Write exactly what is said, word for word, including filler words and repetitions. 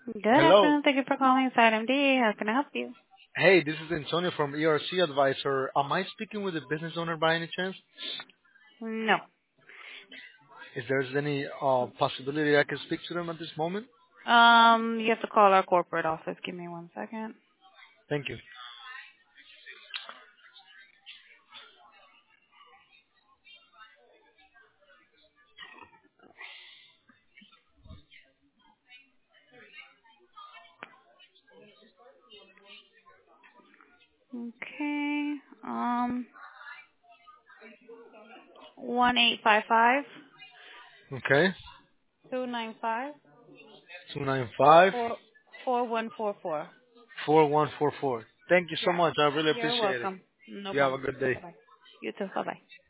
Good Hello. afternoon. Thank you for calling Side M D. How can I help you? Hey, this is Antonio from E R C Advisor. Am I speaking with a business owner by any chance? No. Is there any uh, possibility I can speak to them at this moment? Um, you have to call our corporate office. Give me one second. Thank you. Okay. Um, one eight five five Okay. two nine five two nine five, four four one four four. four one four four. Thank you so Yeah. much. I really You're appreciate it. welcome. No You have a problem. good day. Bye bye. You too. Bye bye.